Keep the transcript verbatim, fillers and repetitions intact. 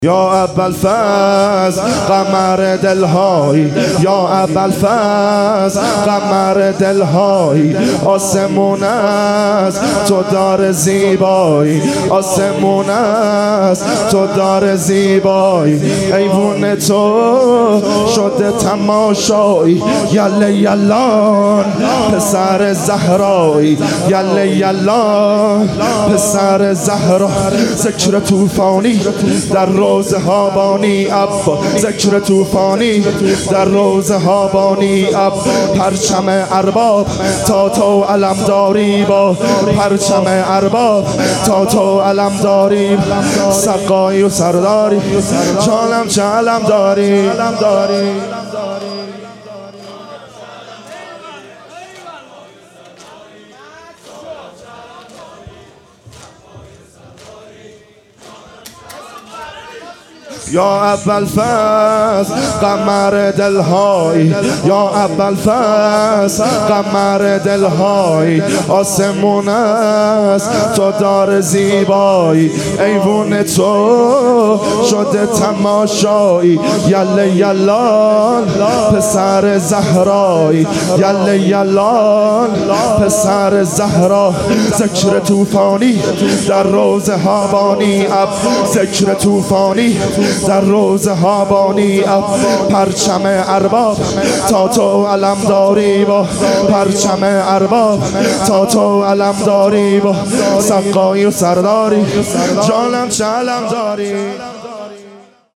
یا ابوالفضل قمر دلهای، یا ابوالفضل قمر دلهای، آسمون است تو دار زیبایی، آسمون است تو دار زیبایی، ایوون تو شده تماشایی، یله یلان پسر زهرایی، یله یلان پسر زهرا، ذکر طوفانی در روز هابانی اب، ذکر طوفانی در روز هابانی اب، پرچم ارباب تا تو علمداری با، پرچم ارباب تا تو علمداری، سقایی و سرداری جانم چه علمداری. یا ابوالفضل قمر دلهای، یا ابوالفضل قمر دلهای، آسمون است تو دار زیبایی، ایوون تو شده تماشایی، یله یلان پسر زهرایی، یله یلان پسر زهرا، ذکر طوفانی در روز هابانی اب، ذکر طوفانی در روز هابانی اب، پرچم ارباب تا تو علمداری با، پرچم ارباب تا تو علمداری با، سقایی و سرداری جانم چه علمداری.